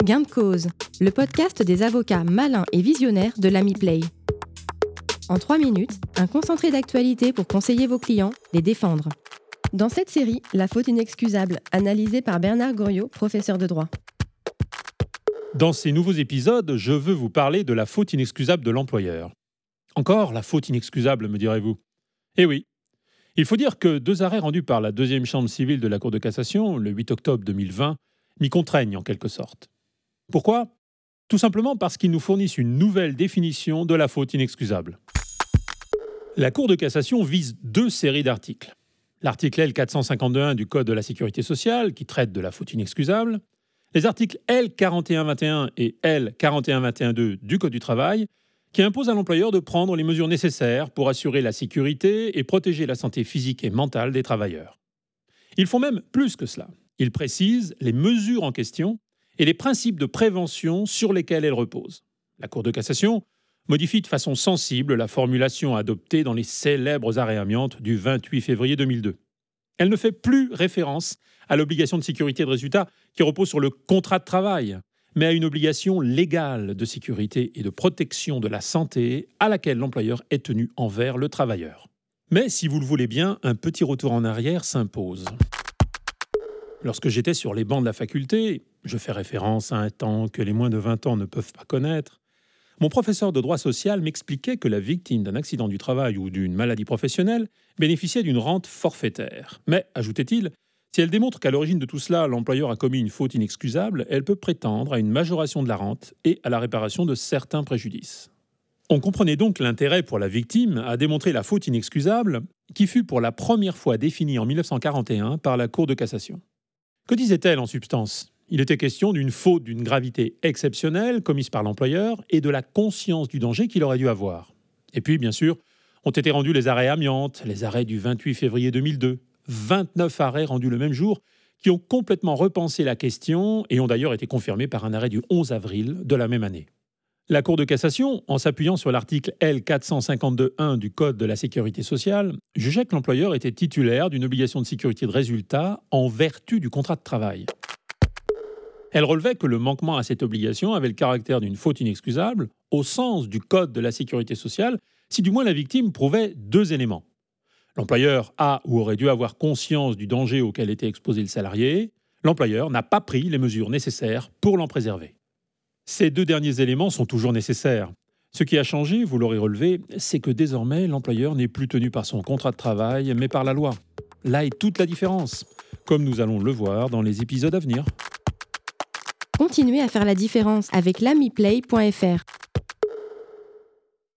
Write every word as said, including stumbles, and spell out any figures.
Gain de cause, le podcast des avocats malins et visionnaires de l'A M I Play. En trois minutes, un concentré d'actualité pour conseiller vos clients, les défendre. Dans cette série, la faute inexcusable, analysée par Bernard Goriot, professeur de droit. Dans ces nouveaux épisodes, je veux vous parler de la faute inexcusable de l'employeur. Encore la faute inexcusable, me direz-vous ? Eh oui. Il faut dire que deux arrêts rendus par la deuxième chambre civile de la Cour de cassation, le huit octobre deux mille vingt, m'y contraignent en quelque sorte. Pourquoi ? Tout simplement parce qu'ils nous fournissent une nouvelle définition de la faute inexcusable. La Cour de cassation vise deux séries d'articles. L'article L quatre cent cinquante-deux tiret un du Code de la sécurité sociale, qui traite de la faute inexcusable. Les articles L quarante et un vingt et un et L quarante et un vingt et un deux du Code du travail, qui imposent à l'employeur de prendre les mesures nécessaires pour assurer la sécurité et protéger la santé physique et mentale des travailleurs. Ils font même plus que cela. Ils précisent les mesures en question et les principes de prévention sur lesquels elles reposent. La Cour de cassation modifie de façon sensible la formulation adoptée dans les célèbres arrêts amiantes du vingt-huit février deux mille deux. Elle ne fait plus référence à l'obligation de sécurité de résultat qui repose sur le contrat de travail, mais à une obligation légale de sécurité et de protection de la santé à laquelle l'employeur est tenu envers le travailleur. Mais si vous le voulez bien, un petit retour en arrière s'impose. Lorsque j'étais sur les bancs de la faculté, je fais référence à un temps que les moins de vingt ans ne peuvent pas connaître, mon professeur de droit social m'expliquait que la victime d'un accident du travail ou d'une maladie professionnelle bénéficiait d'une rente forfaitaire. Mais, ajoutait-il, si elle démontre qu'à l'origine de tout cela, l'employeur a commis une faute inexcusable, elle peut prétendre à une majoration de la rente et à la réparation de certains préjudices. On comprenait donc l'intérêt pour la victime à démontrer la faute inexcusable, qui fut pour la première fois définie en dix-neuf cent quarante et un par la Cour de cassation. Que disait-elle en substance ? Il était question d'une faute d'une gravité exceptionnelle commise par l'employeur et de la conscience du danger qu'il aurait dû avoir. Et puis, bien sûr, ont été rendus les arrêts amiantes, les arrêts du vingt-huit février deux mille deux, vingt-neuf arrêts rendus le même jour, qui ont complètement repensé la question et ont d'ailleurs été confirmés par un arrêt du onze avril de la même année. La Cour de cassation, en s'appuyant sur l'article L quatre cent cinquante-deux tiret un du Code de la sécurité sociale, jugeait que l'employeur était titulaire d'une obligation de sécurité de résultat en vertu du contrat de travail. Elle relevait que le manquement à cette obligation avait le caractère d'une faute inexcusable au sens du Code de la sécurité sociale, si du moins la victime prouvait deux éléments. L'employeur a ou aurait dû avoir conscience du danger auquel était exposé le salarié. L'employeur n'a pas pris les mesures nécessaires pour l'en préserver. Ces deux derniers éléments sont toujours nécessaires. Ce qui a changé, vous l'aurez relevé, c'est que désormais, l'employeur n'est plus tenu par son contrat de travail, mais par la loi. Là est toute la différence, comme nous allons le voir dans les épisodes à venir. Continuez à faire la différence avec l'amiplay point f r.